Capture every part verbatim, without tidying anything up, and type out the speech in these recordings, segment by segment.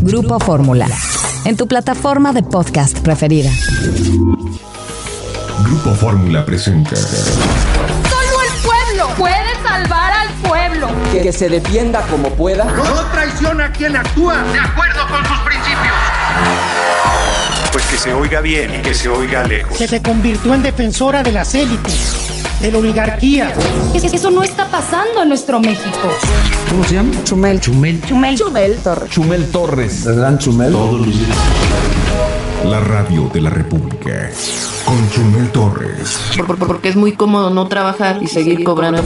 Grupo Fórmula, en tu plataforma de podcast preferida. Grupo Fórmula presenta. Solo el pueblo puede salvar al pueblo. Que, que se defienda como pueda. No traiciona a quien actúa de acuerdo con sus principios. Pues que se oiga bien y que se oiga lejos. Que se convirtió en defensora de las élites, de la oligarquía. Es que eso no está pasando en nuestro México. ¿Cómo se llama? Chumel. Chumel. Chumel. Chumel Torres. Chumel Torres. ¿El gran Chumel? Todos los días. La radio de la República. Con Chumel Torres. Por, por, porque es muy cómodo no trabajar y seguir cobrando.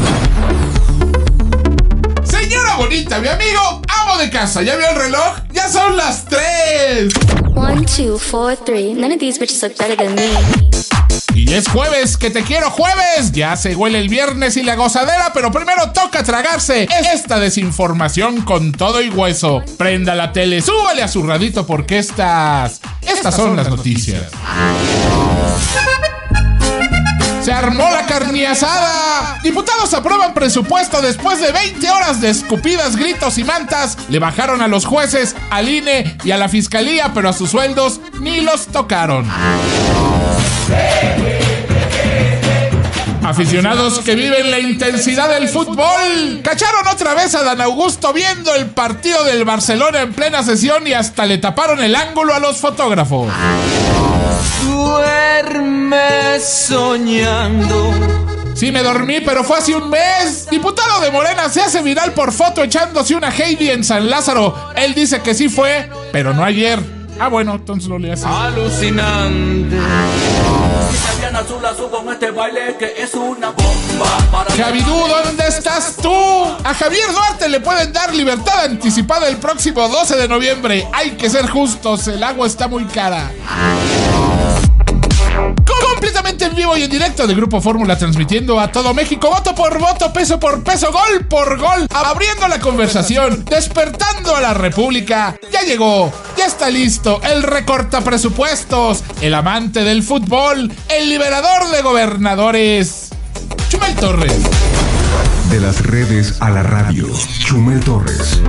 Señora bonita, mi amigo, amo de casa. ¿Ya vio el reloj? ¡Ya son las tres! One, two, four, three. None of these bitches look better than me. Y es jueves, que te quiero jueves. Ya se huele el viernes y la gozadera, pero primero toca tragarse esta desinformación con todo y hueso. Prenda la tele, súbale a su radito porque estas... Estas son las noticias. Se armó la carne asada. Diputados aprueban presupuesto después de veinte horas de escupidas, gritos y mantas. Le bajaron a los jueces, al I N E y a la fiscalía, pero a sus sueldos ni los tocaron. Aficionados que viven la intensidad del fútbol cacharon otra vez a Dan Augusto viendo el partido del Barcelona en plena sesión y hasta le taparon el ángulo a los fotógrafos. Duerme soñando. Sí me dormí, pero fue hace un mes. Diputado de Morena se hace viral por foto echándose una Heidi en San Lázaro. Él dice que sí fue, pero no ayer. Ah, bueno, entonces lo le hace. Alucinante. Javidú, ¿dónde estás tú? A Javier Duarte le pueden dar libertad anticipada el próximo doce de noviembre. Hay que ser justos, el agua está muy cara. Completamente en vivo y en directo de Grupo Fórmula, transmitiendo a todo México, voto por voto, peso por peso, gol por gol, abriendo la conversación, despertando a la República. Ya llegó, ya está listo, el recorta presupuestos, el amante del fútbol, el liberador de gobernadores, Chumel Torres. De las redes a la radio, Chumel Torres.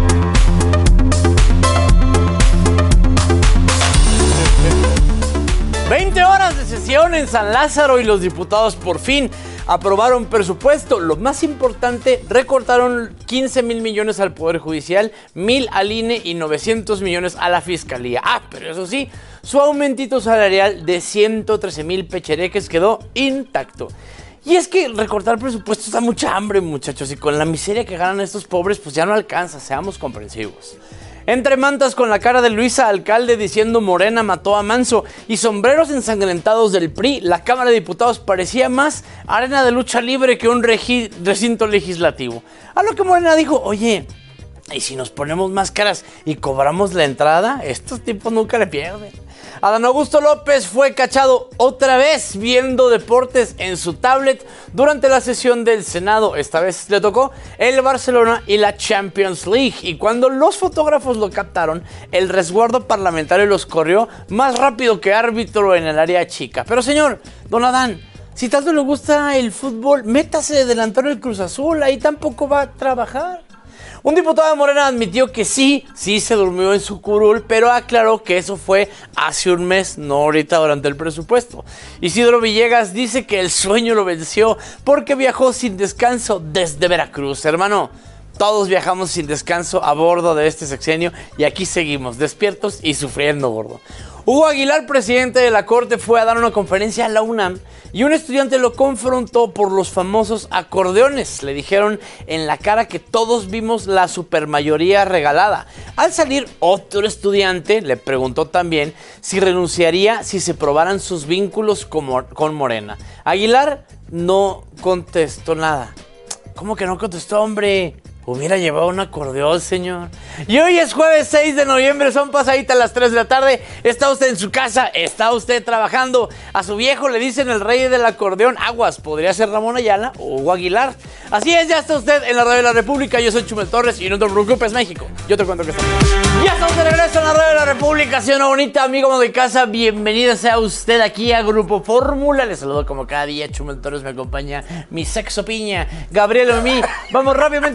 veinte horas de sesión en San Lázaro y los diputados por fin aprobaron presupuesto. Lo más importante, recortaron quince mil millones al Poder Judicial, mil al I N E y novecientos millones a la Fiscalía. Ah, pero eso sí, su aumentito salarial de ciento trece mil pechereques quedó intacto. Y es que recortar presupuestos da mucha hambre, muchachos, y con la miseria que ganan estos pobres, pues ya no alcanza, seamos comprensivos. Entre mantas con la cara de Luisa Alcalde diciendo Morena mató a Manso y sombreros ensangrentados del P R I, la Cámara de Diputados parecía más arena de lucha libre que un regi- recinto legislativo. A lo que Morena dijo, oye, ¿y si nos ponemos máscaras y cobramos la entrada? Estos tipos nunca le pierden. Adán Augusto López fue cachado otra vez viendo deportes en su tablet durante la sesión del Senado. Esta vez le tocó el Barcelona y la Champions League. Y cuando los fotógrafos lo captaron, el resguardo parlamentario los corrió más rápido que árbitro en el área chica. Pero señor, don Adán, si tanto le gusta el fútbol, métase de delantero del Cruz Azul, ahí tampoco va a trabajar. Un diputado de Morena admitió que sí, sí se durmió en su curul, pero aclaró que eso fue hace un mes, no ahorita durante el presupuesto. Isidro Villegas dice que el sueño lo venció porque viajó sin descanso desde Veracruz. Hermano, todos viajamos sin descanso a bordo de este sexenio y aquí seguimos, despiertos y sufriendo, gordo. Hugo Aguilar, presidente de la Corte, fue a dar una conferencia a la UNAM y un estudiante lo confrontó por los famosos acordeones. Le dijeron en la cara que todos vimos la supermayoría regalada. Al salir, otro estudiante le preguntó también si renunciaría si se probaran sus vínculos con, con Morena. Aguilar no contestó nada. ¿Cómo que no contestó, hombre? Hubiera llevado un acordeón, señor. Y hoy es jueves seis de noviembre, son pasaditas las tres de la tarde. Está usted en su casa, está usted trabajando. A su viejo le dicen el rey del acordeón. Aguas, podría ser Ramón Ayala o Hugo Aguilar. Así es, ya está usted en la radio de la República. Yo soy Chumel Torres y no te preocupes, México. Yo te cuento que está. Ya estamos de regreso en la radio de la República. ¿Sí o no, bonita? Amigo de casa, bienvenida sea usted aquí a Grupo Fórmula. Les saludo como cada día, Chumel Torres, me acompaña mi sexo piña, Gabriel Omí. Vamos rápidamente con la información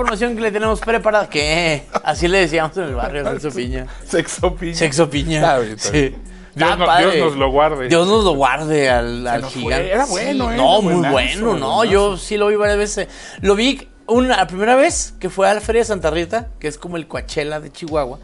información que le tenemos preparada. ¿Qué? Así le decíamos en el barrio, Celso Piña. Sexo Piña. Sexo Piña. Está bien, está bien. Sí. Dios, no, Dios nos lo guarde. Dios nos lo guarde al, al gigante. Fue. Era bueno, sí, ¿eh? No, Era muy buenazo, bueno, no. buenazo. Yo sí lo vi varias veces. Lo vi una, la primera vez que fue a la Feria de Santa Rita, que es como el Coachella de Chihuahua.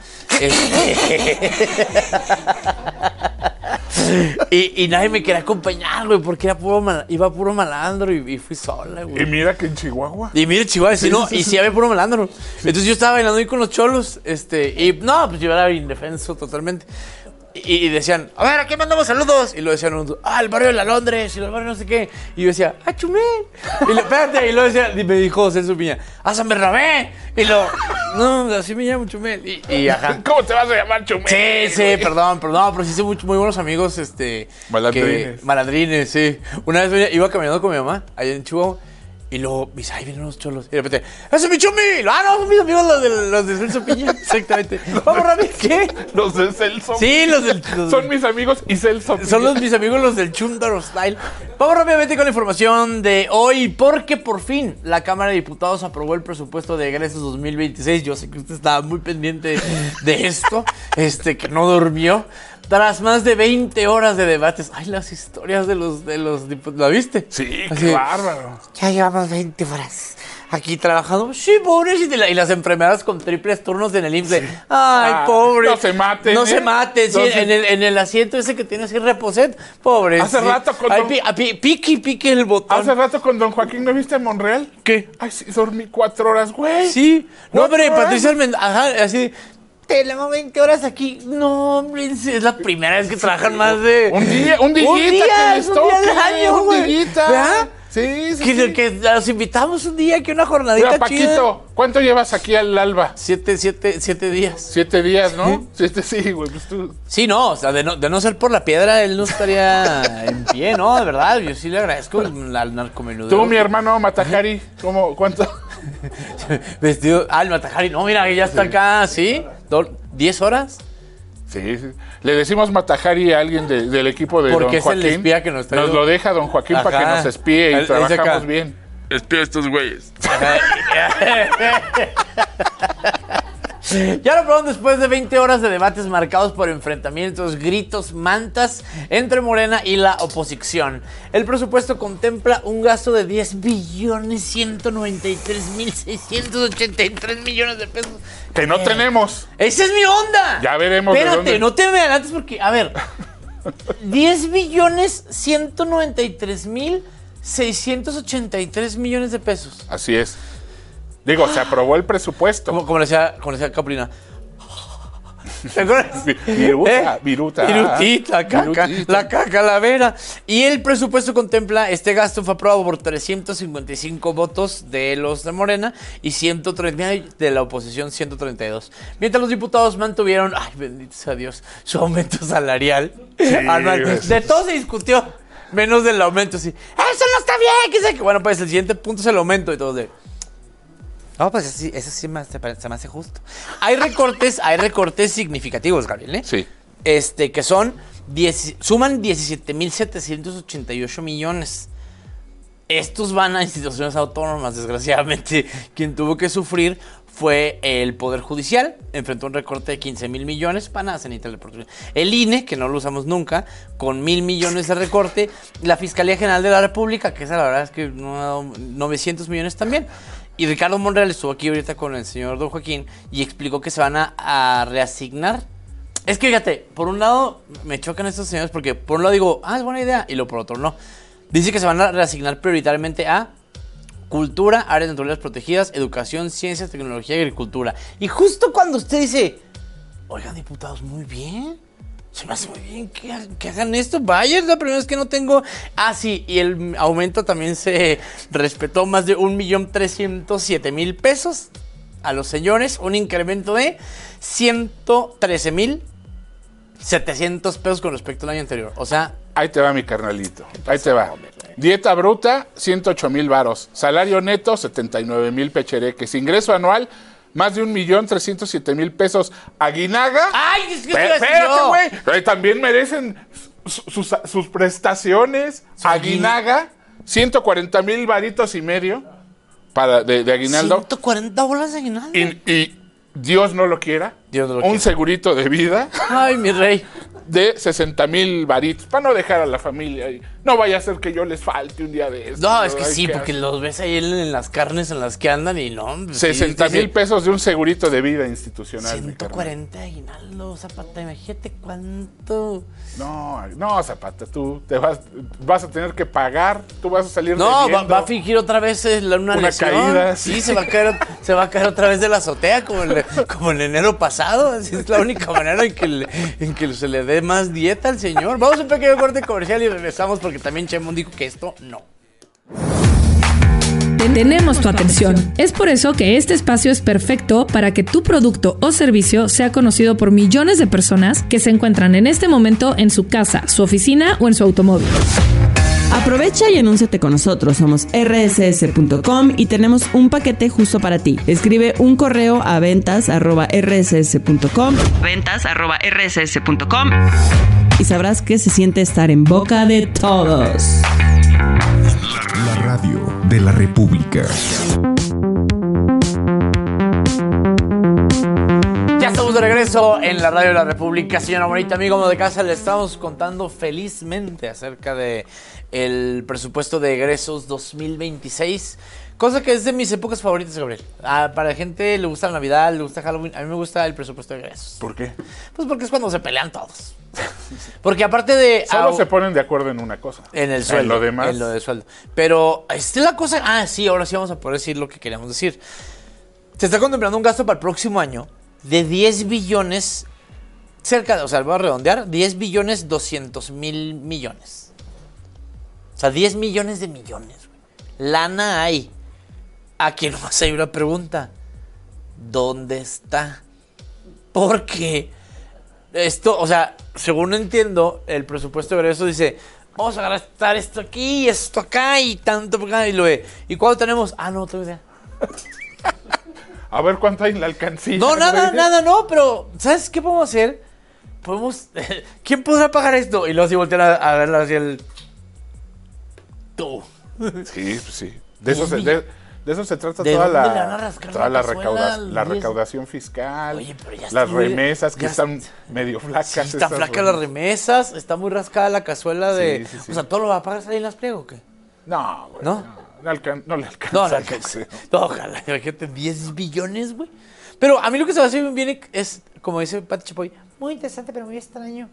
y, y nadie me quería acompañar, güey, porque era puro mal, iba puro malandro y, y fui sola, güey. Y mira que en Chihuahua. Y mira, Chihuahua, sí, Sí, no, sí, y sí. sí había puro malandro. Entonces yo estaba bailando ahí con los cholos, este, y no, pues yo era indefenso totalmente. Y, y decían, a ver, ¿a quién mandamos saludos? Y lo decían unos, ah, el barrio de la Londres, y el barrio no sé qué. Y yo decía, ah, Chumel. Y lo, espérate, y luego decía, y me dijo Celso Piña, ah, San Bernabé. Y lo, no, así me llamo Chumel. Y, y ajá. ¿Cómo te vas a llamar Chumel? Sí, sí, güey? perdón, perdón, pero sí hice muy, muy buenos amigos, este. Malandrines. Que, malandrines, sí. Una vez venía- iba caminando con mi mamá, allá en Chihuahua. Y luego, me dice, ahí vienen los cholos. Y de repente, ¡ese es mi chumi! Ah, no, son mis amigos los de, los de Celso Piña. Exactamente. Vamos, Rami, ¿qué? Los de Celso. Sí, los del. los- Son mis amigos y Celso. son los, mis amigos los del Chundaro Style. Vamos rápidamente con la información de hoy, porque por fin la Cámara de Diputados aprobó el presupuesto de egresos dos mil veintiséis. Yo sé que usted estaba muy pendiente de esto, este, que no durmió. Tras más de veinte horas de debates. Ay, las historias de los, de los diputados. ¿La viste? Sí, Así, qué bárbaro. ya llevamos veinte horas aquí trabajando. Sí, pobrecito. Y la- y las enfermeras con triples turnos en el I M S S. Ay, Ah, pobre. no se maten, No ¿eh? se maten. Sí, No se- en, el, en el asiento ese que tiene así reposet. Pobre. Hace sí. rato con Ay, don- pi- a pi- pique y pique el botón. Hace rato con don Joaquín, ¿no viste en Monreal? ¿Qué? Ay, sí, dormí cuatro horas, güey. Sí. No, ¿Cuatro hombre, horas? Patricia Almendra, ajá, así. Tenemos veinte horas aquí. No, hombre, es la primera vez que trabajan más de. Un día, un día, Un día, que les un día al toque, año, un güey. dillita. ¿Verdad? Sí, sí, Que, sí. que los invitamos un día, que una jornadita Mira, chida. Paquito, ¿cuánto llevas aquí al alba? Siete, siete, siete días. Siete días, ¿no? Siete, sí, güey, pues tú. Sí, no, o sea, de no, de no ser por la piedra, él no estaría en pie, ¿no? De verdad, yo sí le agradezco al al narcomenudero. Tú, mi hermano Matajari, ¿cómo, cuánto? Vestido, ah, el Matajari, no, mira, ya está acá, ¿sí? Do- ¿Diez horas? Sí, sí. Le decimos Matajari a alguien de- del equipo de Porque don es el Joaquín. espía que nos trae. lo deja don Joaquín para que Ajá. nos espíe y El- ese acá. trabajamos bien. Espía a estos güeyes. Ya lo probaron después de veinte horas de debates marcados por enfrentamientos, gritos, mantas entre Morena y la oposición. El presupuesto contempla un gasto de diez billones ciento noventa y tres mil seiscientos ochenta y tres millones de pesos. Que no tenemos. ¡Esa es mi onda! Ya veremos de Espérate, dónde. no te me adelantes porque, a ver, diez billones ciento noventa y tres mil seiscientos ochenta y tres millones de pesos. Así es. Digo, se aprobó el presupuesto. Como, como le decía, como le decía Caprina. ¿Te acuerdas? Viruta, viruta. Virutita, caca, Virutita. la caca, calavera. Y el presupuesto contempla, este gasto fue aprobado por trescientos cincuenta y cinco votos de los de Morena y ciento treinta de la oposición, ciento treinta y dos. Mientras los diputados mantuvieron, ay, bendito sea Dios, su aumento salarial. Sí, anual. pues. De todo se discutió, menos del aumento, sí. Eso no está bien, que sé que. Bueno, pues el siguiente punto es el aumento y todo de. No, pues así, eso sí me, se, se me hace justo. Hay recortes, hay recortes significativos, Gabriel, ¿eh? Sí. Este, que son, diez, suman diecisiete mil setecientos ochenta y ocho millones. Estos van a instituciones autónomas, desgraciadamente. Quien tuvo que sufrir fue el Poder Judicial. Enfrentó un recorte de quince mil millones. Para nada, se necesita la oportunidad. El I N E, que no lo usamos nunca, con mil millones de recorte. La Fiscalía General de la República, que esa la verdad es que no ha dado novecientos millones también. Y Ricardo Monreal estuvo aquí ahorita con el señor Don Joaquín y explicó que se van a, a reasignar. Es que fíjate, por un lado me chocan estos señores porque por un lado digo, ah, es buena idea, y lo por otro no. Dice que se van a reasignar prioritariamente a cultura, áreas naturales protegidas, educación, ciencias, tecnología y agricultura. Y justo cuando usted dice, oigan, diputados, muy bien. Se me hace muy bien que, que hagan esto. Vaya, es la primera vez que no tengo. Ah, sí, y el aumento también se respetó, más de un millón trescientos siete mil pesos a los señores. Un incremento de ciento trece mil setecientos pesos con respecto al año anterior. O sea, ahí te va mi carnalito. Ahí te va. Dieta bruta, ciento ocho mil varos. Salario neto, setenta y nueve mil pechereques. Ingreso anual, más de un millón trescientos siete mil pesos. Aguinaga. ¡Ay! Es que Espérate, güey. También merecen su- sus, sus prestaciones. Aguinaga, ciento cuarenta mil varitos y medio. para, de, de aguinaldo. ciento cuarenta bolas de aguinaldo. Y, y Dios no lo quiera. Dios no lo un quiera. segurito de vida. Ay, mi rey. De sesenta mil varitos, para no dejar a la familia. Y no vaya a ser que yo les falte un día de esto. No, es que Ay, sí, porque hacer? los ves ahí en, en las carnes en las que andan y no. Pues, sesenta sí, mil pesos de un segurito de vida institucional. ciento cuarenta aguinaldo, Zapata, imagínate cuánto. No, no, Zapata, tú te vas, vas a tener que pagar, tú vas a salir No, va, debiendo. va a fingir otra vez eh, la- una, Una lesión. caída, Sí, sí. se va a caer, se va a caer otra vez de la azotea como en, como en enero pasado. Así es la única manera en que, le- en que se le dé más dieta al señor. Vamos a un pequeño corte comercial y regresamos porque también Chemón dijo que esto no. Tenemos tu atención. Es por eso que este espacio es perfecto para que tu producto o servicio sea conocido por millones de personas que se encuentran en este momento en su casa, su oficina o en su automóvil. Aprovecha y anúnciate con nosotros. Somos erre ese ese punto com y tenemos un paquete justo para ti. Escribe un correo a ventas arroba erre ese ese punto com, ventas arroba erre ese ese punto com y sabrás que se siente estar en boca de todos. La radio de la República. Ya estamos de regreso en la radio de la República, señora bonita, amigo amo de casa. Le estamos contando felizmente acerca de el presupuesto de egresos dos mil veintiséis, cosa que es de mis épocas favoritas, Gabriel. Ah, para la gente le gusta la Navidad, le gusta Halloween. A mí me gusta el presupuesto de egresos. ¿Por qué? Pues porque es cuando se pelean todos. Porque aparte de... Solo ah, se ponen de acuerdo en una cosa. En el sueldo. En lo demás. En lo de sueldo. Pero esta es la cosa... Ah, sí, ahora sí vamos a poder decir lo que queríamos decir. Se está contemplando un gasto para el próximo año de diez billones, cerca, o sea, voy a redondear, diez billones doscientos mil millones. O sea, diez millones de millones. Güey. Lana hay. Aquí nomás hay una pregunta. ¿Dónde está? Porque esto, o sea, según entiendo, el presupuesto de egresos dice, vamos a gastar esto aquí, esto acá y tanto por acá. Y lo ve. ¿Y cuándo tenemos? Ah, no, tengo idea. A ver cuánto hay en la alcancía. No, nada, güey. nada, no, pero ¿sabes qué podemos hacer? Podemos... ¿Quién podrá pagar esto? Y luego así voltean a, a verla así el... Tú. Sí, pues sí. De eso se, de, de eso se trata ¿De toda dónde la, le van a rascar toda la la, cazuela recauda- al la diez? recaudación fiscal, Oye, pero ya está las muy- remesas que ya están medio flacas. Sí, está estas flaca las remesas, está muy rascada la cazuela de... Sí, sí, sí. O sea, ¿todo lo va a pagar ahí en las pliego o qué? No, güey. ¿No? No, no, alcan- no le alcanza. No, no alcanza. No, ojalá, imagínate, diez billones, güey. Pero a mí lo que se me hace bien viene es, como dice Pati Chapoy, muy interesante, pero muy extraño.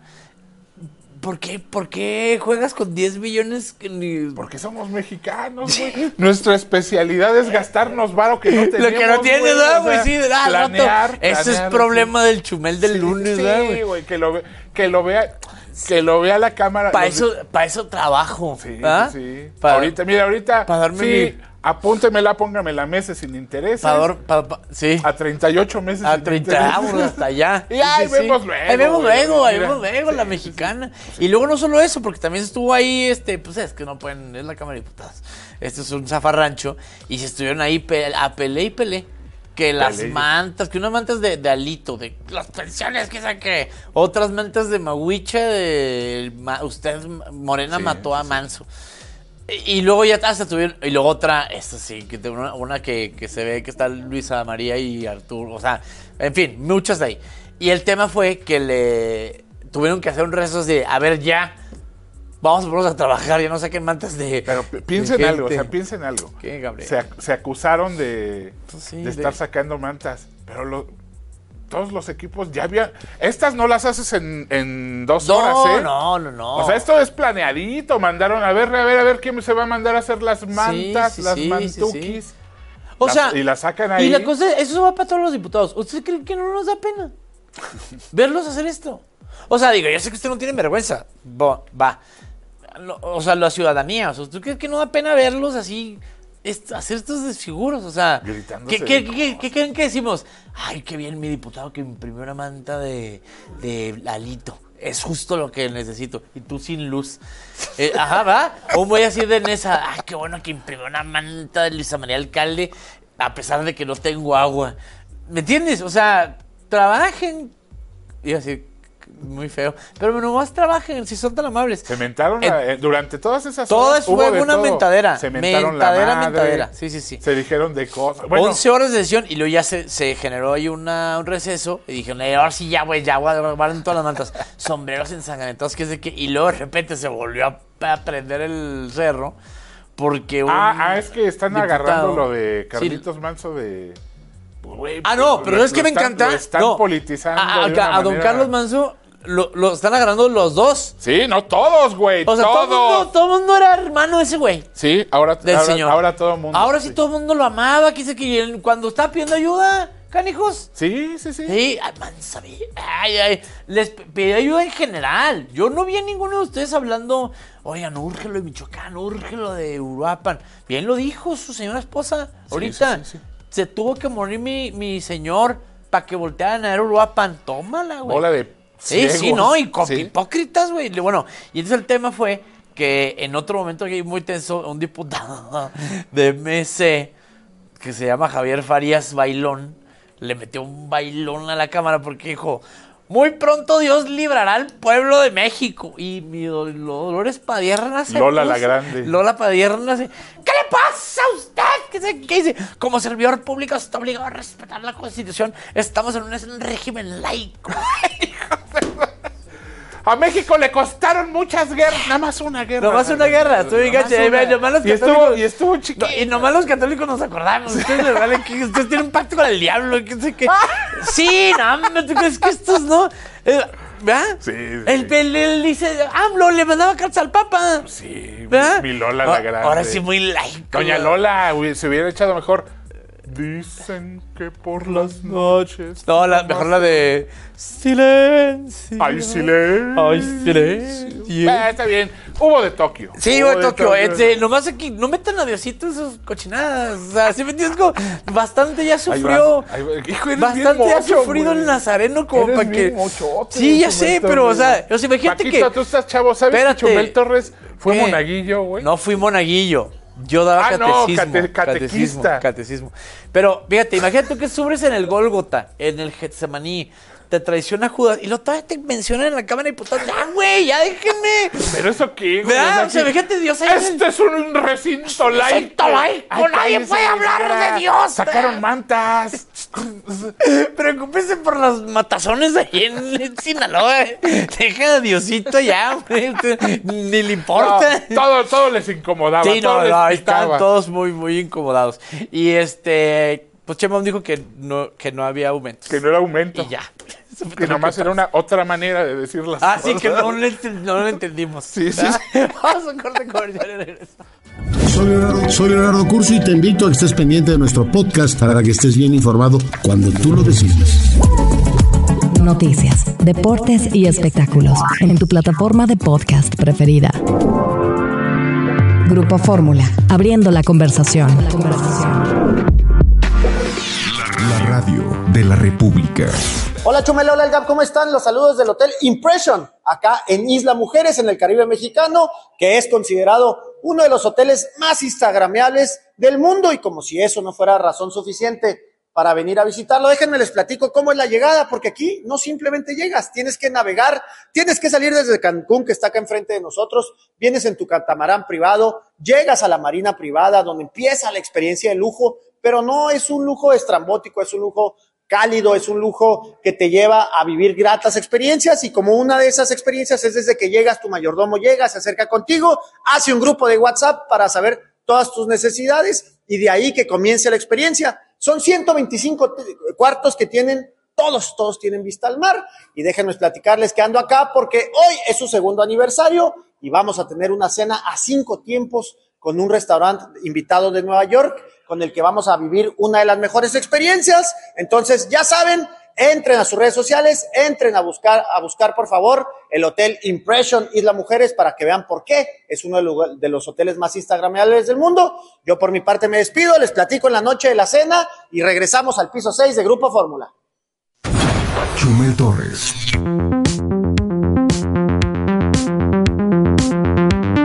¿Por qué, ¿Por qué juegas con diez billones? Que ni... Porque somos mexicanos, güey. Nuestra especialidad es gastarnos varo que no tenemos. Lo que no tienes, güey, ¿verdad, o sea, güey? Sí, ah, al rato, planear, ese es planear, problema del chumel del sí, lunes, sí, ¿verdad, güey? güey, que lo, ve, que lo vea, que lo vea la cámara. Para los- eso, pa eso trabajo. Sí, ¿ah? sí. Pa- ahorita, mira, ahorita. pa darme sí, mi- apúntemela, póngamela meses sin intereses. Pa dor- pa- pa- sí. A treinta y ocho meses A sin treinta, intereses. vámonos hasta allá. Y ahí Sí, sí, vemos sí. luego. Ahí vemos güey, luego, ahí mira. vemos luego, Sí, la sí, mexicana. Y luego no solo eso, porque también estuvo ahí, este, pues es que no pueden, es la Cámara de Diputados. Esto es un zafarrancho. Y se estuvieron ahí pe- a pelé y pelé. Que las Pelé. mantas, que unas mantas de, de alito, de las pensiones, que saque. Otras mantas de maguicha, de ma- usted, Morena, Sí, mató a sí. Manso. Y, y luego ya hasta tuvieron, y luego otra, esta sí, que tengo una, una que, que se ve que está Luisa María y Arturo, o sea, en fin, muchas de ahí. Y el tema fue que le tuvieron que hacer un rezo de, a ver ya, vamos a ponernos a trabajar, ya no saquen mantas de... Pero pi- piensen de algo, o gente. sea, piensen algo. ¿Qué, Gabriel? Se, ac- se acusaron de, Pues sí, de de- estar sacando mantas, pero lo- todos los equipos ya habían... Estas no las haces en, en dos No, horas, ¿eh? no, no, no. O sea, esto es planeadito, mandaron a ver, a ver, a ver quién se va a mandar a hacer las mantas, sí, las sí, mantukis. sí, sí. O Las- sea, y las sacan ahí. y la cosa, eso va para todos los diputados. ¿Usted cree que no nos da pena verlos hacer esto? O sea, digo, yo sé que usted no tiene vergüenza. Bo- va. No, o sea, la ciudadanía. O sea, ¿usted cree que no da pena verlos así, est- hacer estos desfiguros? O sea, Gritándose ¿qué, qué, de qué, qué creen que decimos? Ay, qué bien mi diputado que imprimió una manta de, de Alito. Es justo lo que necesito. Y tú sin luz. Eh, ajá, ¿va? O voy a decir de Nesa, ay, qué bueno que imprimió una manta de Luisa María Alcalde, a pesar de que no tengo agua. ¿Me entiendes? O sea, trabajen. Y así, muy feo. Pero nomás trabajen, si son tan amables. Se mentaron la, eh, durante todas esas Todo horas. fue hubo una todo. mentadera. Se mentaron mentadera, la madre. mentadera. Sí, sí, sí. Se dijeron de cosas. Bueno, once horas de sesión y luego ya se, se generó ahí una, un receso. Y dijeron, ahora sí, ya, güey, ya, güey, valen todas las mantas. Sombreros ensangrentados, que sé qué. Y luego de repente se volvió a, a prender el cerro. Porque un ah, ah, es que están diputado, agarrando lo de Carlitos sí. Manso de... Wey, ah, no, pero lo, es que me están, encanta. Lo están no. politizando. A, a, de una a don manera... Carlos Manso lo, lo están agarrando los dos. Sí, no todos, güey. O sea, todos. todo el mundo, todo mundo era hermano de ese güey. Sí, ahora, del ahora, señor. ahora todo el mundo. Ahora sí, sí todo el mundo lo amaba. Quise que él, cuando estaba pidiendo ayuda, canijos. Sí, sí, sí. Sí, ay, man, sabía. Ay, ay. Les pedí ayuda en general. Yo no vi a ninguno de ustedes hablando, oigan, urge lo de Michoacán, urge lo de Uruapan. Bien lo dijo su señora esposa. Sí, ahorita sí, sí, sí. Se tuvo que morir mi, mi señor para que voltearan a ver Uruapan. Tómala, güey. Bola de Sí, ciegos. sí, no, y con sí. hipócritas, güey. Bueno, y entonces el tema fue que en otro momento que muy tenso, un diputado de M C que se llama Javier Farías Bailón le metió un bailón a la cámara porque dijo, muy pronto Dios librará al pueblo de México. Y mi Dolores Padierna se Lola puso, la grande. Lola Padierna se, ¿qué le pasa a usted? ¿Qué, se, qué dice? Como servidor público está obligado a respetar la Constitución. Estamos en un régimen laico. A México le costaron muchas guerras, nada más una guerra. Nomás una guerra, estoy bien gacha. Y estuvo, y estuvo chiquito. No, y nomás los católicos nos acordamos. Ustedes les vale que ustedes tienen un pacto con el diablo. Que sé que. Sí, no, ¿tú crees que estos no? Eh, ¿Verdad? Sí, sí. El, el, el dice, AMLO le mandaba cartas al Papa. Sí, ¿verdad? mi Lola la grande. Ahora sí muy laico. Doña Lola se hubiera echado mejor. Dicen que por las noches. No, la, mejor la de silencio. Ay, silencio. Ay, silencio. Ah, está bien. Hubo de Tokio. Sí, hubo de Tokio. Este, nomás aquí, no metan a Diosito en sus cochinadas. O sea, ¿sí me entiendes? Como bastante ya sufrió. Ahí va, ahí va. Hijo, eres bastante bien ya ha mocho, sufrido güey. el Nazareno como Eres para que. bien mochote, Sí, ya Chumel sé, Torres. pero, o sea, o sea imagínate Paquito, que. tú estás chavo, ¿sabes Espérate. que Chumel Torres fue ¿Qué? monaguillo, güey? No fui monaguillo. Yo daba Ah, no, catecismo, cate- catecismo, catequista. catecismo. Pero fíjate, imagínate tú que sufres en el Gólgota, en el Getsemaní, te traiciona Judas y luego todavía te mencionan en la Cámara de Diputados. ¡Ya, güey! ¡Ya déjenme! ¿Pero eso qué, güey? ¿Verdad? O sea, O sea, que- fíjate, Dios ahí. Este es un recinto laico. Recinto laico, Ay, nadie cállese, puede hablar señora. de Dios. Sacaron mantas. Preocúpense por los matazones ahí en Sinaloa. Deja a Diosito ya, güey. Ni le importa. No, todo, todo les incomodaba. Sí, todo no, les no, ahí picaba. estaban todos muy, muy incomodados. Y este, pues Chemón dijo que no, que no había aumentos. Que no era aumento. Y ya. Eso fue Que todo lo nomás que era una otra manera de decir las Ah, cosas. sí, que no, lo ent- no lo entendimos. Sí, sí, ¿verdad? Vamos a un corte comercial y regresamos. Soy Leonardo, soy Leonardo Cursi y te invito a que estés pendiente de nuestro podcast para que estés bien informado cuando tú lo decides. Noticias, deportes y espectáculos en tu plataforma de podcast preferida. Grupo Fórmula, abriendo la conversación. La radio de la República. Hola Chumel, hola El Gab, ¿cómo están? Los saludos del Hotel Impression, acá en Isla Mujeres, en el Caribe mexicano, que es considerado uno de los hoteles más instagrameables del mundo, y como si eso no fuera razón suficiente para venir a visitarlo, déjenme les platico cómo es la llegada, porque aquí no simplemente llegas, tienes que navegar, tienes que salir desde Cancún, que está acá enfrente de nosotros, vienes en tu catamarán privado, llegas a la marina privada, donde empieza la experiencia de lujo, pero no es un lujo estrambótico, es un lujo cálido, es un lujo que te lleva a vivir gratas experiencias, y como una de esas experiencias es desde que llegas, tu mayordomo llega, se acerca contigo, hace un grupo de WhatsApp para saber todas tus necesidades, y de ahí que comience la experiencia. Son ciento veinticinco cuartos que tienen, todos, todos tienen vista al mar, y déjenme platicarles que ando acá porque hoy es su segundo aniversario, y vamos a tener una cena a cinco tiempos con un restaurante invitado de Nueva York, con el que vamos a vivir una de las mejores experiencias. Entonces, ya saben, entren a sus redes sociales, entren a buscar, a buscar por favor, el Hotel Impression Isla Mujeres para que vean por qué es uno de los, de los hoteles más instagrameables del mundo. Yo por mi parte me despido, les platico en la noche de la cena y regresamos al piso seis de Grupo Fórmula. Chumel Torres. Ya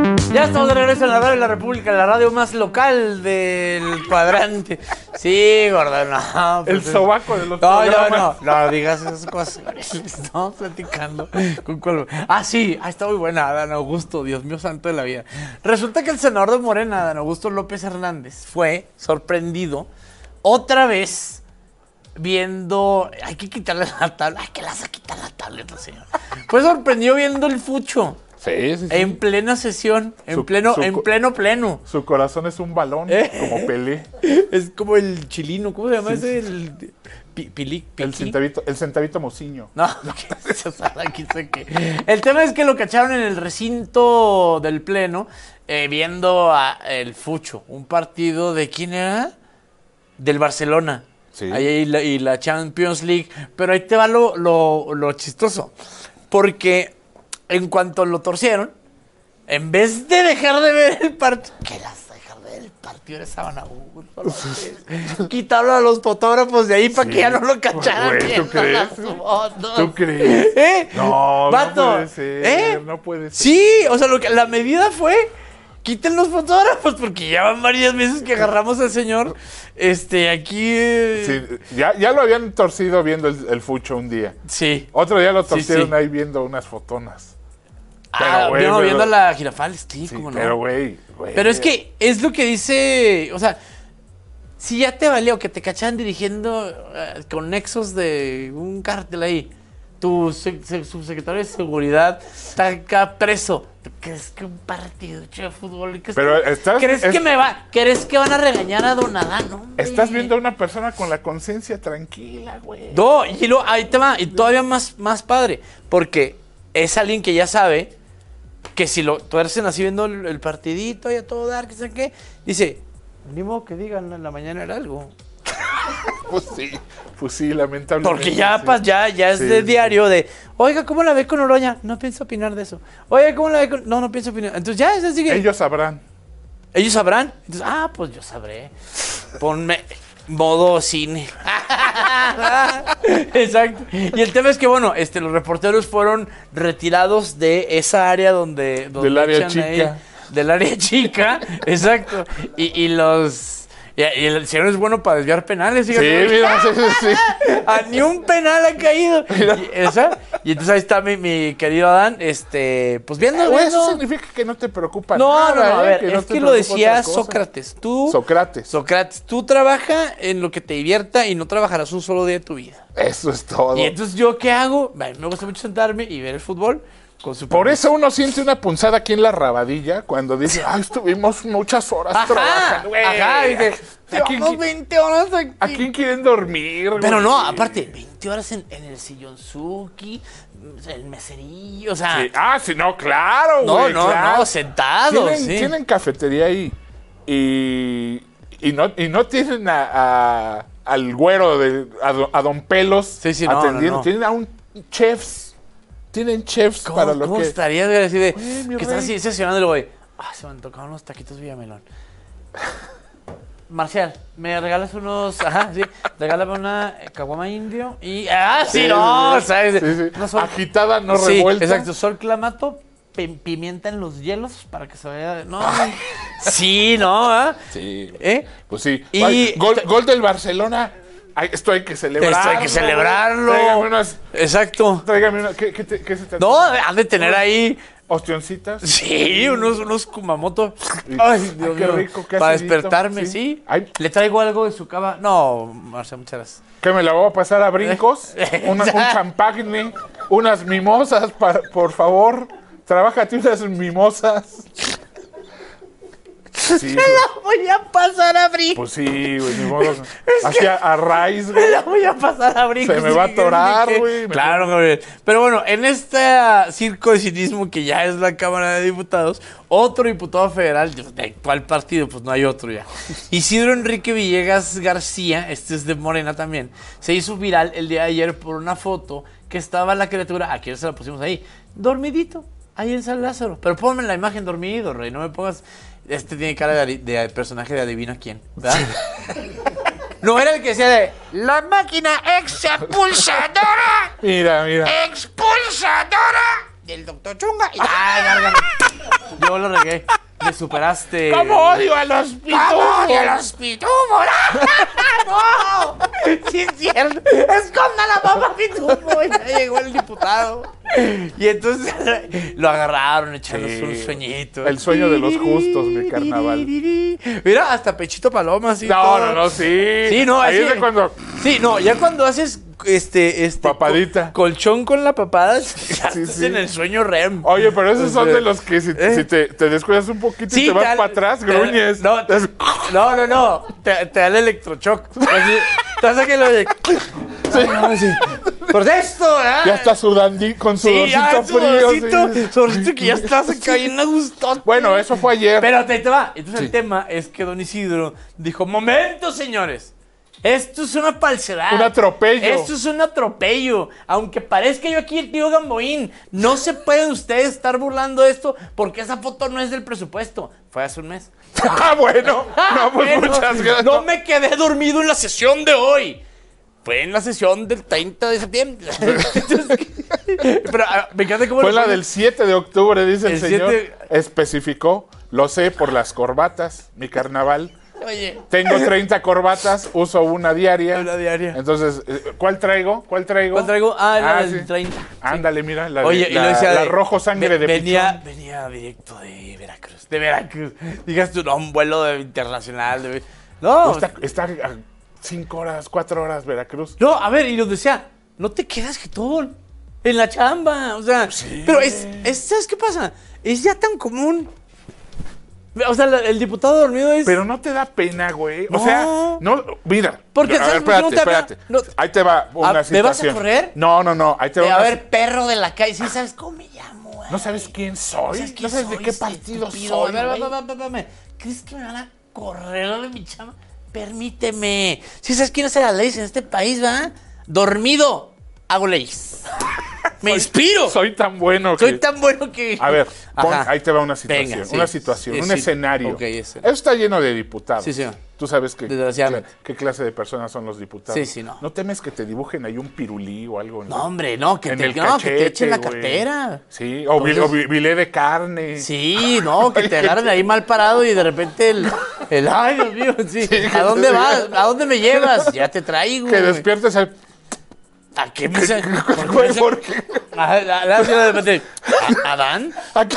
estamos de regreso en la radio de la República, la radio más local del cuadrante. Sí, gordo, no. Pues el sobaco de los no, programas. No, no, no, digas esas cosas. Estamos platicando. ¿Con cuál? Ah, sí, ah, está muy buena, Adán Augusto, Dios mío santo de la vida. Resulta que el senador de Morena, Adán Augusto López Hernández, fue sorprendido otra vez viendo... Hay que quitarle la tabla. Ay, que le vas a quitar la tableta, señor. Fue sorprendido viendo el fucho. Sí, sí, sí. En plena sesión, en su, pleno, su, en pleno pleno. Su corazón es un balón, ¿Eh? como Pelé. Es como el chilino, ¿cómo se llama sí, ese? Sí. El, pi, pili, el centavito, el centavito mociño. No, aquí sé que. El tema es que lo cacharon en el recinto del pleno, eh, viendo a el fucho, un partido de ¿quién era? Del Barcelona. Sí. Ahí y la, y la Champions League. Pero ahí te va lo, lo, lo chistoso. Porque en cuanto lo torcieron, en vez de dejar de ver el partido, ¿qué las dejar de ver el partido de Sábana? Quitaron a los fotógrafos de ahí para sí. que ya no lo cacharan. Güey, ¿tú crees? ¿Tú crees? ¿Eh? No, Vato, no puede ser. ¿Eh? No puede ser. Sí, o sea, lo que, la medida fue quiten los fotógrafos, porque ya van varias veces que agarramos al señor este, aquí. Eh... Sí, ya, ya lo habían torcido viendo el, el fucho un día. Sí. Otro día lo torcieron sí, sí. ahí viendo unas fotonas. Ah, pero, no, güey, viendo pero... la Girafales, sí, sí cómo no. Pero, güey, güey. Pero es que es lo que dice, o sea, si ya te valió que te cacharan dirigiendo uh, con nexos de un cártel ahí, tu se, se, subsecretario de seguridad está acá preso. ¿Crees que un partido de fútbol? ¿Crees, pero que, estás, ¿crees es... que me va? ¿Crees que van a regañar a Don Adán? No, estás viendo a una persona con la conciencia tranquila, güey. No, y luego ahí te va, y todavía más, más padre, porque es alguien que ya sabe que si lo tuercen así viendo el, el partidito y a todo dar, que sé qué, dice, ni modo que digan en la mañana era algo. Pues sí, pues sí, lamentablemente. Porque ya, sí. pues, ya, ya es sí, de sí. diario de, oiga, ¿cómo la ve con Oroña? No pienso opinar de eso. Oiga, ¿cómo la ve con...? No, no pienso opinar. Entonces ya, es así que... Ellos sabrán. Ellos sabrán. Entonces, ah, pues yo sabré. Ponme modo cine. Exacto. Y el tema es que, bueno, este, los reporteros fueron retirados de esa área donde... donde del área chica. Ahí, del área chica, exacto. Y, y los... Y, y el señor es bueno para desviar penales. Fíjate. Sí, mira, sí, sí. A ni un penal ha caído. Y, esa, y entonces ahí está mi, mi querido Adán, este, pues viendo, ah, viendo. Eso significa que no te preocupa no, nada. No, no, a ver, que es no que lo decía Sócrates. Tú, Sócrates. Sócrates, tú trabaja en lo que te divierta y no trabajarás un solo día de tu vida. Eso es todo. Y entonces, ¿yo qué hago? Me gusta mucho sentarme y ver el fútbol. Con su Por eso uno siente una punzada aquí en la rabadilla cuando dice, ay, estuvimos muchas horas ajá, trabajando, güey. Ajá, dice, llevamos veinte horas aquí. ¿A quién quieren dormir, güey? Pero no, aparte, veinte horas en, en el sillonzuki, el meserillo, o sea. Sí. Ah, sí, no, claro, no, güey. No, claro. no, sentados. Tienen, sí. tienen cafetería ahí y, y, no, y no tienen a, a, al güero, de, a, don, a Don Pelos sí, sí, no, atendiendo. No, no. Tienen a un chefs. Tienen chefs ¿Cómo, para lo ¿cómo que... ¿Cómo estarías de decir de Uy, que estás así sesionando y luego de, ah, se me han tocado unos taquitos Villamelón. Marcial, ¿me regalas unos, ajá, sí, regálame una caguama indio y, ah, sí, sí no, sí, ¿sabes? Sí, sí. No sol, agitada, no sí, revuelta. Exacto, sol clamato, pimienta en los hielos para que se vaya, no, sí, no, ¿eh? Sí, ¿eh? Pues sí, y Ay, gol, gol del Barcelona. Ay, esto hay que celebrarlo. Esto hay que celebrarlo. Tráigame unas. Exacto. Tráigame una. ¿Qué, qué, te, qué se te No, han de tener ahí. ¿Ostioncitas? Sí, unos, unos Kumamoto. Ay, Dios Ay, qué rico. Qué para acidito. despertarme, sí. sí. Le traigo algo de su cama. No, Marcia, muchas gracias. ¿Qué me la voy a pasar a brincos? Una, un champagne, unas mimosas, para, por favor. Trabájate unas mimosas. Sí, me la voy a pasar a brincos. Pues sí, güey, ni modo. Hacia a raíz, güey. Me la voy a pasar a brincos. Se me va a atorar, güey. Claro, Gabriel. Pero bueno, en este circo de cinismo que ya es la Cámara de Diputados, otro diputado federal, ¿de cuál partido? Pues no hay otro ya. Isidro Enrique Villegas García, este es de Morena también, se hizo viral el día de ayer por una foto que estaba la criatura, aquí se la pusimos ahí, dormidito, ahí en San Lázaro. Pero ponme la imagen dormido, rey, no me pongas... Este tiene cara de, de personaje de adivina quién, ¿verdad? No era el que decía de la máquina expulsadora. Mira, mira. Expulsadora del doctor Chunga. Y, ay, gárgame. Yo lo regué. Me superaste. ¿Cómo odio a los pitufos? ¿Cómo odio a los pitufos? ¡No! Sí es cierto. Esconda la papa pitufo. Y ya llegó el diputado. Y entonces lo agarraron echándose Sí. un sueñito. El sueño de los justos, mi carnaval. Mira, hasta Pechito Paloma, así. No, todo. no, no, sí. Sí, no, Ahí así- es de cuando... Sí, no, ya cuando haces este, este Papadita. co- colchón con la papada, ya estás sí. en el sueño R E M. Oye, pero esos O son sea, de los que si, ¿eh? si te, te descuidas un poquito Sí, y te vas da- para atrás, te- gruñes. No, te- no, no, no. Te, te da el electrochoc. Así, te hace que lo de. Sí. Sí. Por esto, ¿eh? Ya está sudando con Sí, sudorcito ya, frío. sudorcito, sí. sudorcito que ya estás cayendo a gusto. Bueno, eso fue ayer. Pero te, te va. Entonces Sí. el tema es que don Isidro dijo: momento, señores. Esto es una falsedad. Un atropello. Esto es un atropello. Aunque parezca yo aquí el tío Gamboín, no se pueden ustedes estar burlando de esto porque esa foto no es del presupuesto. Fue hace un mes. Ah, bueno. No, pues Bueno, muchas gracias. No me quedé dormido en la sesión de hoy. Fue en la sesión del treinta de septiembre. Entonces, pero ah, me encanta cómo Fue lo la pone. del siete de octubre, dice el, El señor. siete Especificó. Lo sé por las corbatas, mi carnaval. Oye. Tengo treinta corbatas, uso una diaria. Una diaria. Entonces, eh, ¿cuál traigo? ¿Cuál traigo? ¿Cuál traigo? Ah, la Ah, del sí. treinta. Ándale, mira, la, de- Oye, y la, lo decía la de- rojo sangre ve- de venía, pichón. venía directo de Veracruz. De Veracruz. Digas tú, no, un vuelo de internacional. De, no, Está, está a cinco horas, cuatro horas Veracruz. no, a ver, y nos decía, no te quedas jetón en la chamba. O sea, pero es, es, ¿sabes qué pasa? Es ya tan común. O sea, la- el diputado dormido es... Pero no te da pena, güey. O No. sea, no, mira. Porque, a ver, ¿sabes por qué no espérate, te da pena? espérate. No. Ahí te va una Ah, ¿me situación. vas a correr? No, no, no. Ahí te va Eh, a una ver, perro de la calle, ¿sí sabes cómo me llamo, güey? ¿No sabes quién soy? ¿Sabes quién ¿No sabes de soy, qué este partido estúpido? soy, A ver, güey? va, va, va, va, va. ¿Crees que me van a correr de mi chama? Permíteme. Si sabes quién hace las leyes en este país, ¿va? Dormido, hago leyes. Me Soy- inspiro. Soy tan bueno que... Soy tan bueno que... A ver, pon- Ajá. ahí te va una situación. Venga, sí. una situación, Sí, un sí. escenario. Ok, ese. Eso está lleno de diputados. Sí, señor. Tú sabes que, Desgraciadamente. qué clase de personas son los diputados. Sí, sí, no. ¿No temes que te dibujen ahí un pirulí o algo? en No, la- hombre, no, que en te, el no, que cachete, te echen la güey? cartera. Sí, o, vil- o Entonces- vi- vilé de carne. Sí, no, que te agarren ahí mal parado y de repente el... el ay, Dios mío, sí. que ¿A dónde te- vas? ¿A dónde me llevas? Ya te traigo. Que güey. despiertes al... ¿A qué me dice? Güey, ¿por qué? A- la- la- de repente, ¿A- ¿Adán?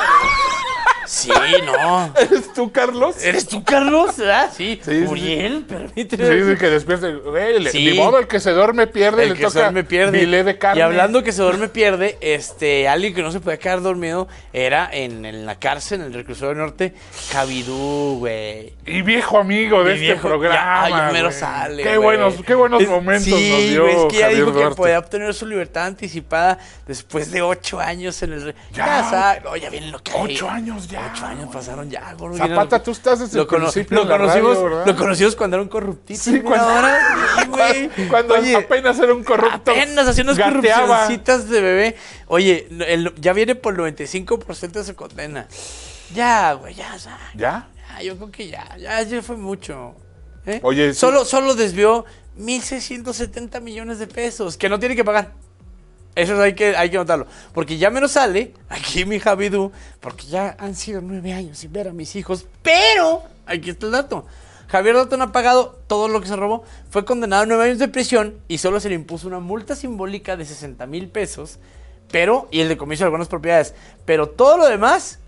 Sí, no. ¿Eres tú, Carlos? ¿Eres tú, Carlos? ¿Verdad? Sí. Sí, sí, Uriel, permíteme. Sí, sí, que despierte. Güey, le- Sí. Ni modo, el que se duerme pierde, El le que se toca duerme pierde. vilé de carne. Y hablando que se duerme pierde, este, alguien que no se podía quedar dormido era en, en la cárcel, en el reclusorio norte, Cabidú, güey. Y viejo amigo de Mi este viejo, programa. Ya, ya mero güey. sale, Qué güey. buenos, qué buenos Es- momentos sí, nos dio güey, es que ya Javier dijo que Duarte. podía obtener su libertad anticipada después de ocho años en el... re- Ya. Ya, sabe, no, ya viene lo que hay. Ocho años ya. Ocho años pasaron ya, gordo. Zapata, tú estás desde lo el cono- principio lo en la conocimos, radio, ¿verdad? lo conocimos cuando era un corruptito. Sí, mira cuando- ahora, sí, güey. Cuando Oye, apenas era un corrupto. apenas hacía unas gateaba. corrupcioncitas de bebé. Oye, el- ya viene por el noventa y cinco por ciento de su condena. Ya, güey, ya, ya. ¿Ya? Ya, yo creo que ya, ya, ya fue mucho. ¿eh? Oye, sí. solo, solo desvió mil seiscientos setenta millones de pesos que no tiene que pagar. Eso hay que, hay que notarlo. Porque ya me lo sale, aquí mi Javidú, porque ya han sido nueve años sin ver a mis hijos. Pero, aquí está el dato. Javier Duarte no ha pagado todo lo que se robó. Fue condenado a nueve años de prisión y solo se le impuso una multa simbólica de sesenta mil pesos. Pero, y el decomiso de algunas propiedades. Pero todo lo demás.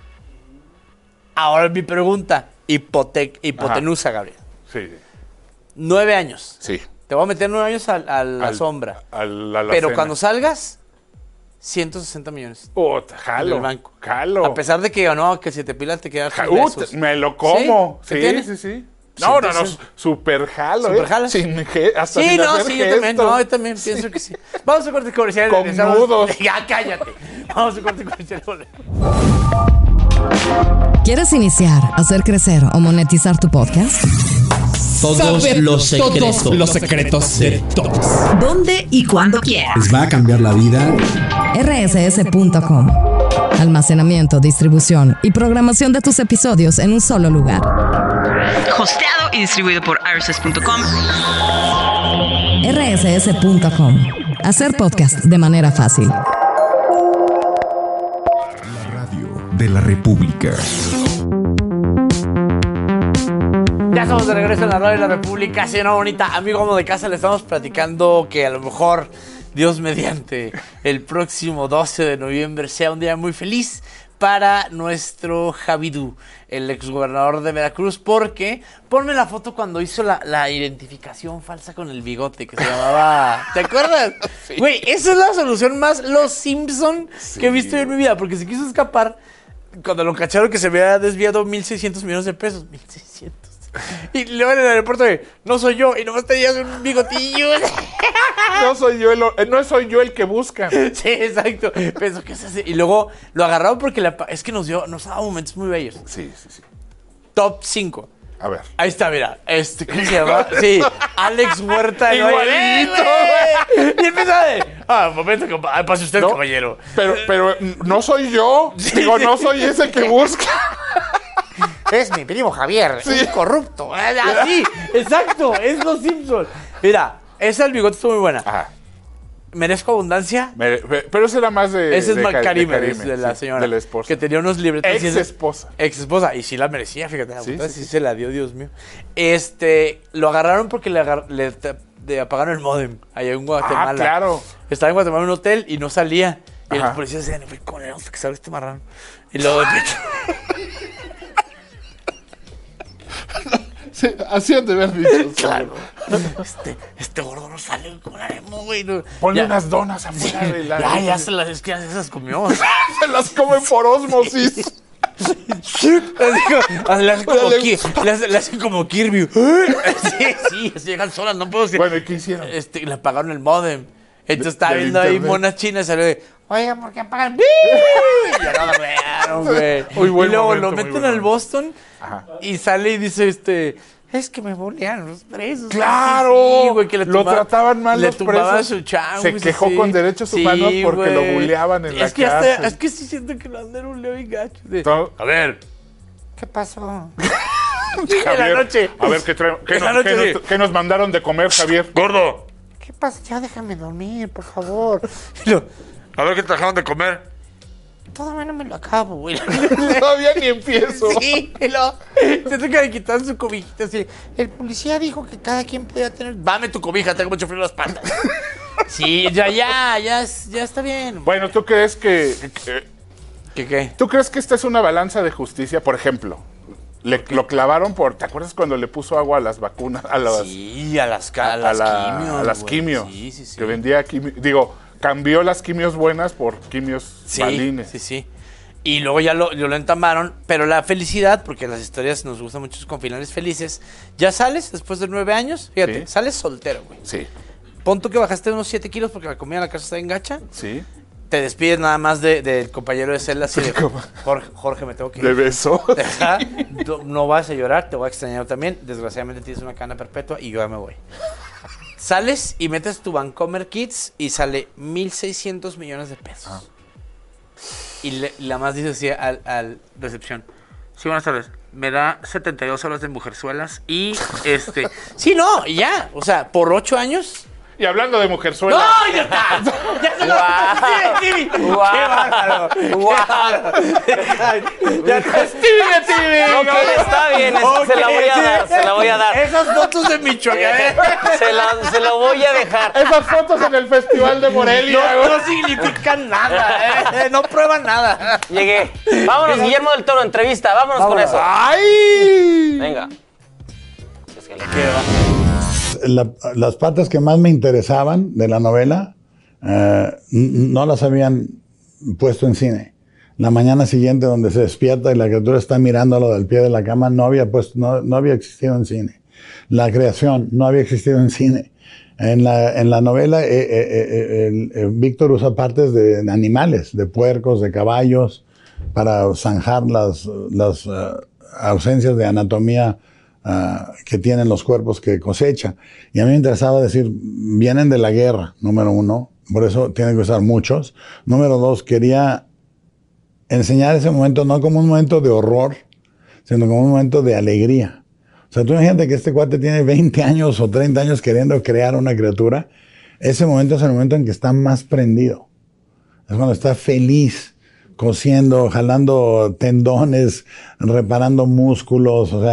Ahora mi pregunta. Hipotec, hipotenusa, Gabriel. Sí, Nueve años. sí. Te voy a meter nueve años a, a la Al- sombra. al- a la Pero cena. cuando salgas, ciento sesenta millones. Puta, jalo. Del banco. Jalo. A pesar de que ganó, que si te pilas te quedan Ja- tres uh, besos. me lo como. ¿Sí? Sí, ¿Qué tiene? sí, sí. No, no, no, Entonces- super jalo. ¿Super ¿eh? jala? Sin ge- hasta Sí, sin no, hacer sí, yo también, gesto. no, yo también pienso que sí. Vamos a corte comercial. Con regresamos. nudos. Ya, cállate. Vamos a corte comercial. ¿Quieres iniciar, hacer crecer o monetizar tu podcast? Todos Saber los secretos. todos los secretos de todos. ¿Dónde y cuándo quieras? Les va a cambiar la vida. R S S punto com. Almacenamiento, distribución y programación de tus episodios en un solo lugar. Hosteado y distribuido por R S S punto com. R S S punto com. Hacer podcast de manera fácil. La radio de la República. Ya estamos de regreso en la radio de la República, señora bonita. Amigo amo de casa, le estamos platicando que a lo mejor, Dios mediante, el próximo doce de noviembre sea un día muy feliz para nuestro Javidú, el exgobernador de Veracruz, porque ponme la foto cuando hizo la, la identificación falsa con el bigote, que se llamaba... ¿Te acuerdas? Güey, sí. Esa es la solución más Los Simpson sí, que he visto yo en mi vida, porque se quiso escapar cuando lo cacharon que se había desviado mil seiscientos millones de pesos. mil seiscientos. Y luego en el aeropuerto de, no soy yo, y nomás tenías un bigotillo. No soy yo el, no soy yo el que buscan. Sí, exacto. Pensó que se hace. Y luego lo agarraron porque la, es que nos dio, nos daba momentos muy bellos. Sí, sí, sí. Top cinco. A ver. Ahí está, mira. Este, ¿cómo se llama? Sí, Alex Huerta. Igualito, güey. Y empieza de, ah, un momento, compa- pase usted, no, caballero. Pero, pero no soy yo. Sí, Digo, no soy ese que busca. Es mi primo Javier, sí. Es corrupto. Así, exacto, es Los Simpsons. Mira, esa del bigote estuvo muy buena. Ajá. Merezco abundancia. Mere, pero ese era más de... Ese es de, Karime, de, de, de la sí, señora. De la esposa. Que tenía unos libretos. Ex esposa. Ex esposa. Y sí la merecía, fíjate. La sí, puta, sí, sí, sí se la dio, Dios mío. Este, lo agarraron porque le, agar, le te, de, apagaron el módem allá en Guatemala. Ah, claro. Estaba en Guatemala en un hotel y no salía. Y Ajá. los policías decían, ¿cómo le vamos a que salga este marrano? Y luego... Sí, así han de haber dicho. Claro. Este, este gordo no sale con la emo, güey. No. Ponle Ya. unas donas afuera Sí. de la... Ya, ya se las, es que ya se las comió. Se las comen por ósmosis. Le hacen como, Ki- le hace- le hacen como Kirby. Sí, sí, se llegan solas, no puedo decir. Bueno, ¿y qué hicieron? Este, le apagaron el modem. Entonces estaba del viendo ahí internet. monas chinas y salió de, oigan, ¿por qué apagan? Y ya no lo vean, güey. Muy buen Y luego momento, lo muy meten buen al momento. Boston. Ajá. Y sale y dice, este... Es que me bolean los presos. ¡Claro! Sí, güey, que le Lo tumba- trataban mal le los tumbaban presos. su chango. Se quejó sí. con derechos humanos Sí, porque lo güey. buleaban en es la que hasta- cárcel. es que sí siento que lo han deruleo y gacho. De, No. a ver, ¿qué pasó? Javier, en la noche. A ver, ¿qué, trae- qué En la nos, noche, qué sí. nos- qué nos mandaron de comer, Javier? Gordo. ¿Qué pasa? Ya déjame dormir, por favor. Y lo, a ver, ¿qué te dejaron de comer? Todavía no me lo acabo, güey. Todavía ni empiezo. Sí, y lo, se toca de quitar su cobijita así. El policía dijo que cada quien podía tener... Dame tu cobija, tengo mucho frío en las patas. Sí, ya, ya, ya, es- ya está bien. Bueno, ¿tú crees que, que- ¿Qué qué? ¿Tú crees que esta es una balanza de justicia? Por ejemplo, le, lo clavaron por... ¿Te acuerdas cuando le puso agua a las vacunas? A las, Sí, a las, ca- a, a las la- quimios. a las güey. quimios. Sí, sí, sí. Que vendía quimios. Digo, cambió las quimios buenas por quimios Sí, balines. sí, sí. Y luego ya lo, lo entamaron, pero la felicidad, porque las historias nos gustan mucho con finales felices, ya sales después de nueve años, fíjate, Sí. sales soltero, güey. Sí, Pon tú que bajaste unos siete kilos porque la comida en la casa está en gacha, sí. te despides nada más de- del compañero de celda así de, Jorge, Jorge, me tengo que ir. Le besó. Ajá. No, no vas a llorar, te voy a extrañar también, desgraciadamente tienes una cana perpetua y yo ya me voy. Sales y metes tu Vancomer Kids y sale mil seiscientos millones de pesos. Ah. Y le- la más dice así al, al recepción. Sí, buenas tardes. Me da setenta y dos horas de mujerzuelas y este... Sí, no, y ya. O sea, por ocho años... Y hablando de mujerzuela. ¡No, ya está! ¡Ya se lo... ¡Sí, Stevie! ¡Qué bárbaro! ¡Qué bárbaro! ¡Ya está Stevie, Stevie! Ok, está bien, es- se la voy a dar, se la voy a dar. Esas fotos de Michoacán. Se la, se la voy a dejar. Esas fotos en el Festival de Morelia. No, no significan nada, eh, no prueban nada. Llegué. Vámonos, Guillermo del Toro, entrevista. Vámonos, Vámonos. con eso. ¡Ay! Venga. Es que le- La- las partes que más me interesaban de la novela eh, n- no las habían puesto en cine. La mañana siguiente, donde se despierta y la criatura está mirándolo del pie de la cama, no había puesto, no, no había existido en cine. La creación no había existido en cine. En la, en la novela, eh, eh, eh, el- eh, Víctor usa partes de, de animales, de puercos, de caballos, para zanjar las, las eh, ausencias de anatomía Uh, que tienen los cuerpos que cosecha. Y a mí me interesaba decir, vienen de la guerra, número uno, por eso tienen que usar muchos. Número dos, quería enseñar ese momento no como un momento de horror, sino como un momento de alegría. O sea, tú imagínate que este cuate tiene veinte años o treinta años queriendo crear una criatura. Ese momento es el momento en que está más prendido. Es cuando está feliz, cosiendo, jalando tendones, reparando músculos, o sea,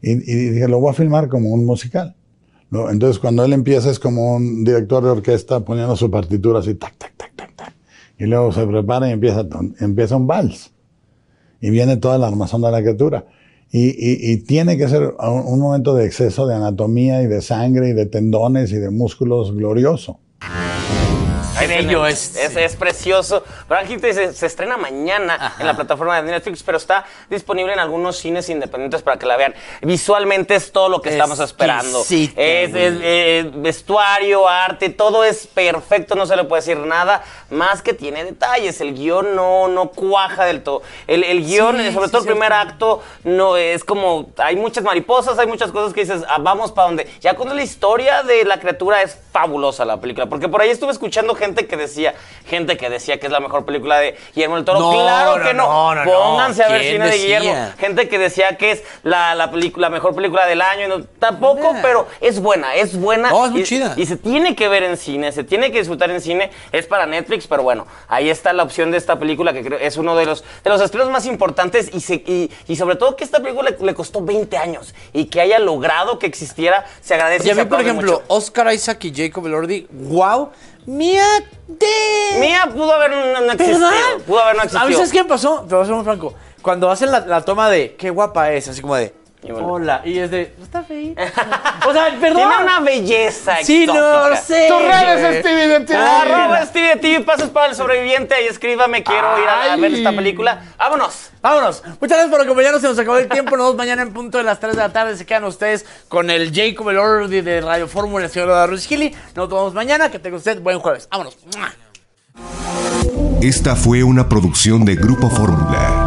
Y, y dije, lo voy a filmar como un musical. ¿No? Entonces, cuando él empieza es como un director de orquesta poniendo su partitura así, tac, tac, tac, tac, tac. Y luego se prepara y empieza, empieza un vals. Y viene toda la armazón de la criatura. Y, y, y tiene que ser un, un momento de exceso de anatomía y de sangre y de tendones y de músculos glorioso. Ay, bello, es, es, es precioso. Frankie se, se estrena mañana Ajá. en la plataforma de Netflix, pero está disponible en algunos cines independientes para que la vean. Visualmente es todo lo que estamos esperando. Es, es, es vestuario, arte, todo es perfecto, no se le puede decir nada más que tiene detalles. El guión no, no cuaja del todo. El, el guión, sí, sobre sí, todo el primer cierto. acto, no es como, hay muchas mariposas, hay muchas cosas que dices, ah, vamos para donde. Ya cuando la historia de la criatura es fabulosa la película, porque por ahí estuve escuchando gente Gente que decía, gente que decía que es la mejor película de Guillermo del Toro. No, claro que no. no, no Pónganse no. a ver cine decía? de Guillermo. Gente que decía que es la, la película, la mejor película del año. No, tampoco, yeah. pero es buena, es buena. No, es muy y, chida. Y se tiene que ver en cine, se tiene que disfrutar en cine. Es para Netflix, pero bueno, ahí está la opción de esta película que creo es uno de los, de los estrenos más importantes y, se, y, y sobre todo que esta película le, le costó veinte años y que haya logrado que existiera, se agradece. Y a mí, por ejemplo, mucho. Oscar Isaac y Jacob Elordi, wow. Mía de... Mía pudo haber no, no existido. Pudo haber no existido. A mí, ¿sabes qué me pasó? Te voy a ser muy franco. Cuando hacen la, la toma de qué guapa es, así como de y bueno. hola, y es de está feita. O sea, perdón. Tiene una belleza sí, exótica. no sé. Tus redes, Stevie de T V. Arroba Stevie de T V, pases para el sobreviviente y escríbame, quiero Ay. ir a, a ver esta película. Vámonos. Vámonos. Muchas gracias por acompañarnos. Se nos acabó el tiempo. Nos vemos mañana en punto de las tres de la tarde. Se quedan ustedes con el Jacob Elordi de Radio Fórmula, el señor Ruiz Gili. Nos vemos mañana. Que tenga usted buen jueves. Vámonos. Esta fue una producción de Grupo Fórmula.